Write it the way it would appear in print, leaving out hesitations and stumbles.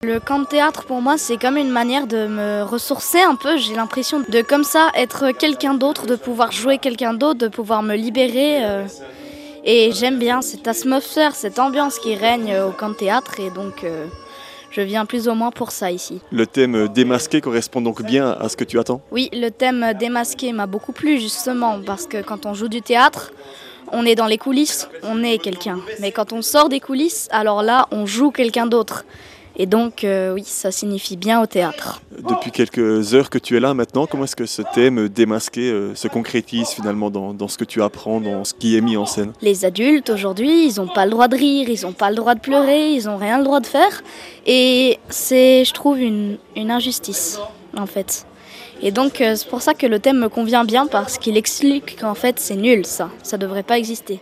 Le camp de théâtre pour moi c'est comme une manière de me ressourcer un peu, j'ai l'impression de comme ça être quelqu'un d'autre, de pouvoir jouer quelqu'un d'autre, de pouvoir me libérer et j'aime bien cette atmosphère, cette ambiance qui règne au camp de théâtre et donc je viens plus ou moins pour ça ici. Le thème démasqué correspond donc bien à ce que tu attends? Oui, le thème démasqué m'a beaucoup plu justement parce que quand on joue du théâtre, on est dans les coulisses, on est quelqu'un. Mais quand on sort des coulisses, alors là on joue quelqu'un d'autre. Et donc, oui, ça signifie bien au théâtre. Depuis quelques heures que tu es là maintenant, comment est-ce que ce thème démasqué se concrétise finalement dans ce que tu apprends, dans ce qui est mis en scène? Les adultes, aujourd'hui, ils n'ont pas le droit de rire, ils n'ont pas le droit de pleurer, ils n'ont rien le droit de faire. Et c'est, je trouve, une injustice, en fait. Et donc, c'est pour ça que le thème me convient bien, parce qu'il explique qu'en fait, c'est nul, ça. Ça ne devrait pas exister.